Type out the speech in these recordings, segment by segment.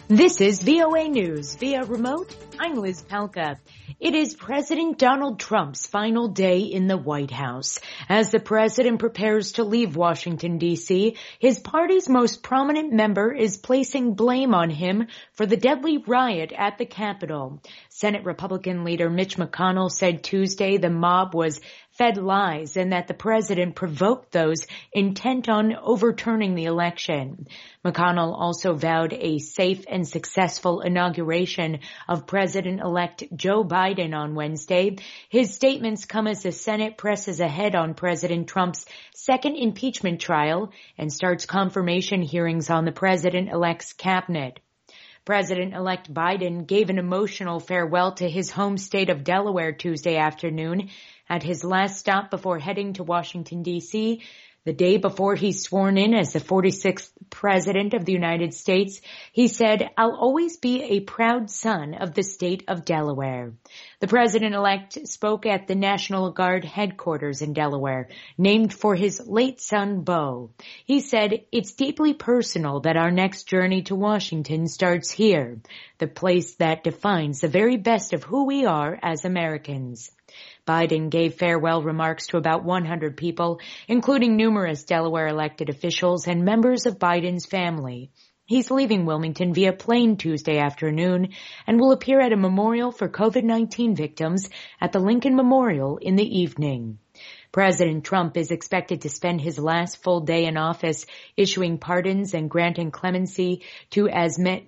This is VOA News via remote. I'm Liz Palka. It is President Donald Trump's final day in the White House. As the president prepares to leave Washington, D.C., his party's most prominent member is placing blame on him for the deadly riot at the Capitol. Senate Republican leader Mitch McConnell said Tuesday the mob was fed lies and that the president provoked those intent on overturning the election. McConnell also vowed a safe and successful inauguration of President-elect Joe Biden on Wednesday. His statements come as the Senate presses ahead on President Trump's second impeachment trial and starts confirmation hearings on the president-elect's cabinet. President-elect Biden gave an emotional farewell to his home state of Delaware Tuesday afternoon at his last stop before heading to Washington, D.C., the day before he's sworn in as the 46th President of the United States. He said, "I'll always be a proud son of the state of Delaware." The President-elect spoke at the National Guard headquarters in Delaware, named for his late son, Beau. He said, "It's deeply personal that our next journey to Washington starts here, the place that defines the very best of who we are as Americans." Biden gave farewell remarks to about 100 people, including numerous Delaware elected officials and members of Biden's family. He's leaving Wilmington via plane Tuesday afternoon and will appear at a memorial for COVID-19 victims at the Lincoln Memorial in the evening. President Trump is expected to spend his last full day in office issuing pardons and granting clemency to as many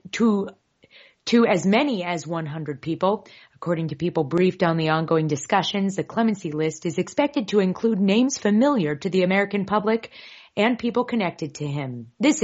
as 100 people. According to people briefed on the ongoing discussions, the clemency list is expected to include names familiar to the American public and people connected to him. This